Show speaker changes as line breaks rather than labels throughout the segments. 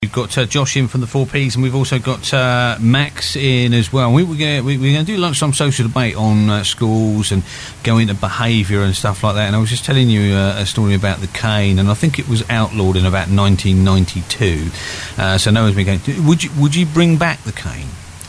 We've got Josh in from the 4Ps, and we've also got Max in as well. We're going to do lunchtime social debate on schools and go into behaviour and stuff like that. And I was just telling you a story about the cane, and I think it was outlawed in about 1992. So no one's been going. Would you bring back the cane?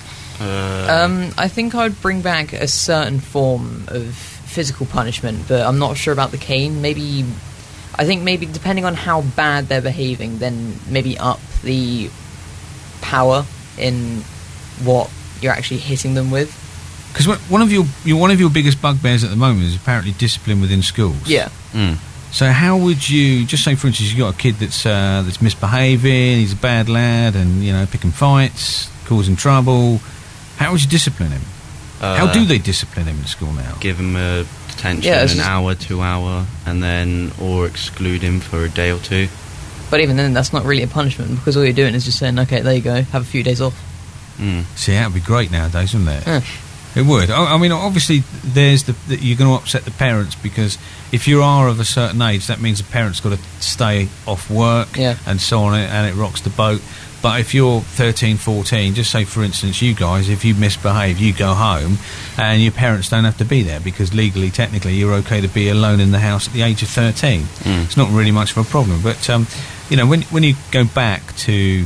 I think I'd bring back a certain form of physical punishment, but I'm not sure about the cane. I think maybe depending on how bad they're behaving, then maybe up the power in what you're actually hitting them with.
Because one of your biggest bugbears at the moment is apparently discipline within schools.
Yeah.
Mm. So how would you, just say for instance you've got a kid that's misbehaving, he's a bad lad, and picking fights, causing trouble. How would you discipline him? How do they discipline him in school now?
Give him a detention, an hour, 2 hour, and then or exclude him for a day or two.
But even then, that's not really a punishment, because all you're doing is just saying, okay, there you go, have a few days off.
See, that would be great nowadays, wouldn't it?
Yeah.
It would. I mean, obviously, there's you're going to upset the parents, because if you are of a certain age, that means the parents got to stay off work and so on, and it rocks the boat. But if you're 13, 14, just say, for instance, you guys, if you misbehave, you go home, and your parents don't have to be there, because legally, technically, you're okay to be alone in the house at the age of 13. It's not really much of a problem. But, when you go back to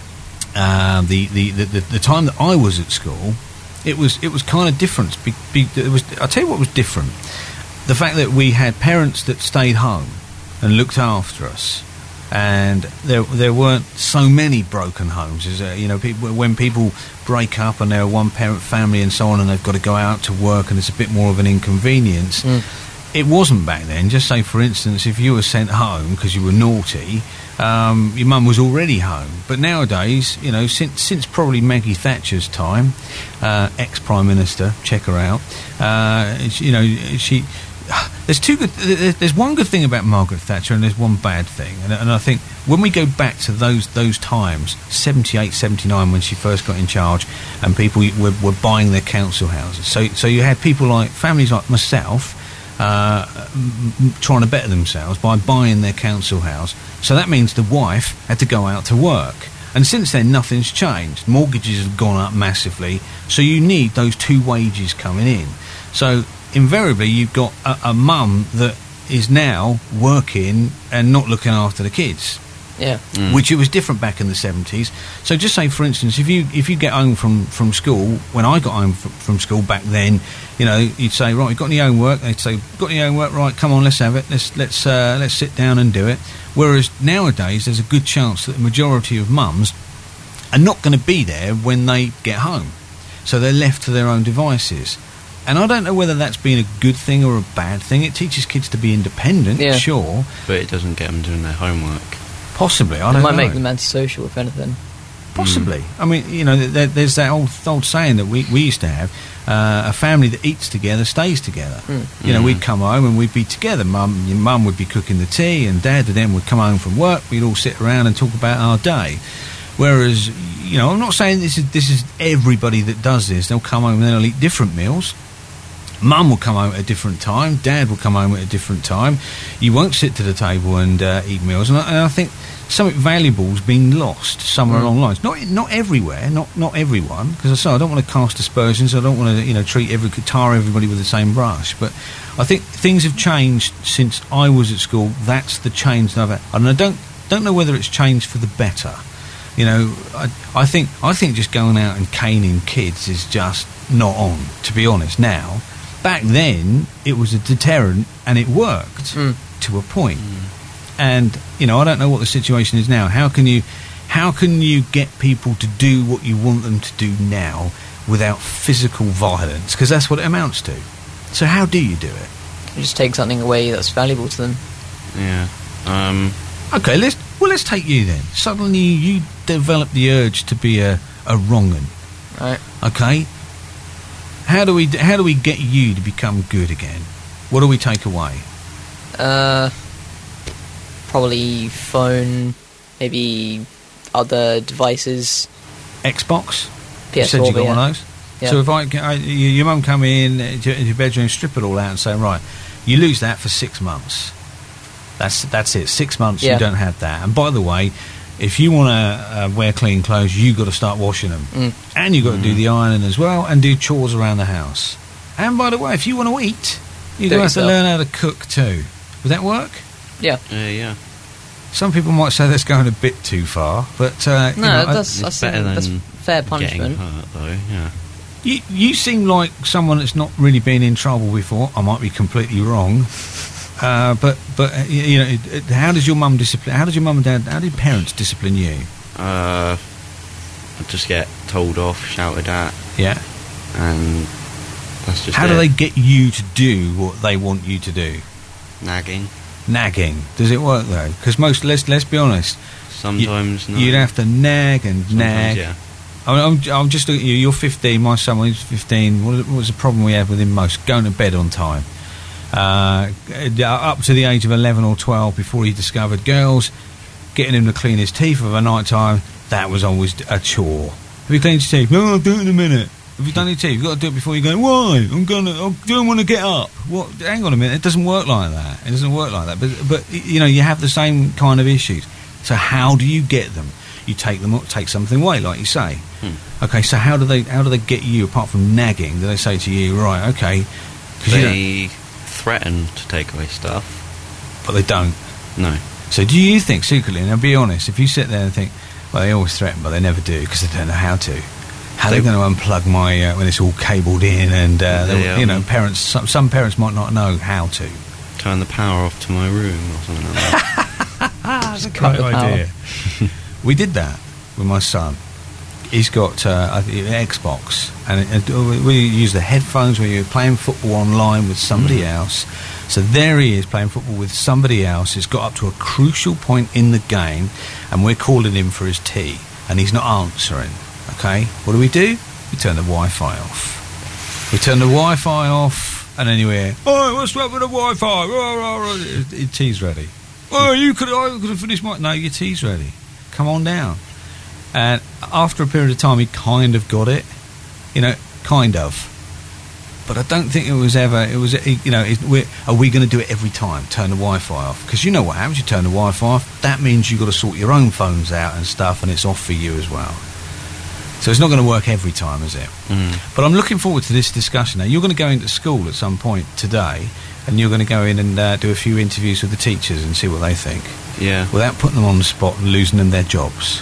the time that I was at school, it was kind of different. I'll tell you what was different. The fact that we had parents that stayed home and looked after us. And there weren't so many broken homes. When people break up and they're a one-parent family and so on, and they've got to go out to work and it's a bit more of an inconvenience. It wasn't back then. Just say, for instance, if you were sent home because you were naughty, your mum was already home. But nowadays, since probably Maggie Thatcher's time, ex-Prime Minister, check her out, she... There's one good thing about Margaret Thatcher, and there's one bad thing. And I think when we go back to those times, 78, 79, when she first got in charge, and people were buying their council houses. So you had people like families like myself trying to better themselves by buying their council house. So that means the wife had to go out to work. And since then, nothing's changed. Mortgages have gone up massively. So you need those two wages coming in. So invariably, you've got a mum that is now working and not looking after the kids.
Yeah.
Which it was different back in the 70s. So just say, for instance, if you get home from school, when I got home from school back then, you'd say, right, you got any homework? They'd say, got any homework? Right, come on, let's have it. Let's sit down and do it. Whereas nowadays, there's a good chance that the majority of mums are not going to be there when they get home. So they're left to their own devices. And I don't know whether that's been a good thing or a bad thing. It teaches kids to be independent, sure.
But it doesn't get them doing their homework.
Possibly, I don't know.
It might make them antisocial, if anything.
Possibly. I mean, there's that old saying that we used to have, a family that eats together stays together. We'd come home and we'd be together. Your mum would be cooking the tea, and Dad then would come home from work. We'd all sit around and talk about our day. Whereas, I'm not saying this is everybody that does this. They'll come home and they'll eat different meals. Mum will come home at a different time. Dad will come home at a different time. You won't sit to the table and eat meals. And I think something valuable's been lost somewhere along the lines. Not everywhere, not everyone. Because I don't want to cast aspersions. I don't want to tar everybody with the same brush. But I think things have changed since I was at school. That's the change that I've had. And I don't know whether it's changed for the better. I think just going out and caning kids is just not on, to be honest. Now, back then it was a deterrent and it worked to a point. And I don't know what the situation is now. How can you get people to do what you want them to do now without physical violence? Because that's what it amounts to. So how do you do it?
You just take something away that's valuable to them.
Yeah.
Okay, let's take you then. Suddenly you develop the urge to be a wrong-un.
Right.
Okay. How do we get you to become good again? What do we take away?
Probably phone, maybe other devices.
Xbox?
PS4,
you said you got one of those?
Yeah.
So if your mum come in into your bedroom, strip it all out and say, right, you lose that for 6 months. That's it. 6 months you don't have that. And by the way, if you want to wear clean clothes, you've got to start washing them. And you've got to do the ironing as well and do chores around the house. And by the way, if you want to eat, you're going to have to learn how to cook too. Would that work?
Yeah.
Yeah.
Some people might say that's going a bit too far, but
that's fair punishment.
Getting hurt, though, yeah.
You seem like someone that's not really been in trouble before. I might be completely wrong, but how does your mum discipline? How does your mum and dad? How did parents discipline you?
I just get told off, shouted at.
Yeah.
And that's just.
How do they get you to do what they want you to do?
Nagging.
Does it work though? Because let's be honest.
Sometimes no.
You'd have to nag and
Sometimes,
nag.
Yeah.
I'm just looking at you. You're 15. My son was 15. What was the problem we had with him most? Going to bed on time. Up to the age of 11 or 12, before he discovered girls, getting him to clean his teeth of a night time, that was always a chore. Have you cleaned your teeth? No, I'll do it in a minute. Have you done your teeth? You've got to do it before you go, why? I don't want to get up. What? Hang on a minute. It doesn't work like that. It doesn't work like that. But you have the same kind of issues. So how do you get them? You take something away, like you say. Okay, so how do they get you, apart from nagging? Do they say to you, right, okay?
They threaten to take away stuff.
But they don't?
No.
So do you think, secretly, and I'll be honest, if you sit there and think, well, they always threaten, but they never do, because they don't know how to. How are they going to unplug my, when it's all cabled in, and, parents, some parents might not know how to.
Turn the power off to my room, or something like that.
That's a great idea. We did that with my son. He's got an Xbox, and we use the headphones when you're playing football online with somebody else. So there he is playing football with somebody else. It's got up to a crucial point in the game, and we're calling him for his tea, and he's not answering. Okay, what do? We turn the Wi-Fi off. And then you hear, oh, what's up with the Wi-Fi? Your tea's ready. Oh, I could have finished my... No, your tea's ready. Come on down. And after a period of time, he kind of got it. Kind of. But I don't think it was ever... are we going to do it every time? Turn the Wi-Fi off? Because you know what happens, you turn the Wi-Fi off, that means you've got to sort your own phones out and stuff, and it's off for you as well. So it's not going to work every time, is it? But I'm looking forward to this discussion. Now, you're going to go into school at some point today, and you're going to go in and do a few interviews with the teachers and see what they think.
Yeah.
Without putting them on the spot and losing them their jobs.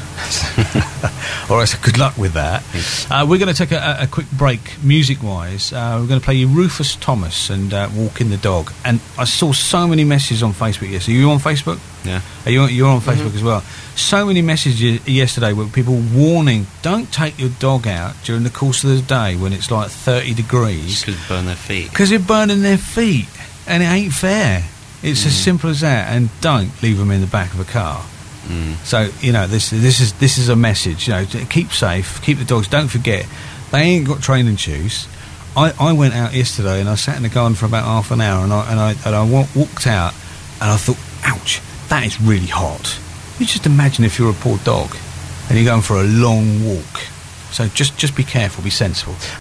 All right, so good luck with that. We're going to take a quick break, music-wise. We're going to play you Rufus Thomas and Walking the Dog. And I saw so many messages on Facebook yesterday. Are you on Facebook?
Yeah.
You're on Facebook as well. So many messages yesterday with people warning, don't take your dog out during the course of the day when it's like 30 degrees.
Because it burn their feet.
Because they're burning their feet. And it ain't fair. It's as simple as that. And don't leave them in the back of a car. So this is a message. Keep safe, keep the dogs. Don't forget, they ain't got training shoes. I went out yesterday and I sat in the garden for about half an hour and I walked out and I thought, ouch, that is really hot. You just imagine if you're a poor dog and you're going for a long walk. So just be careful, be sensible.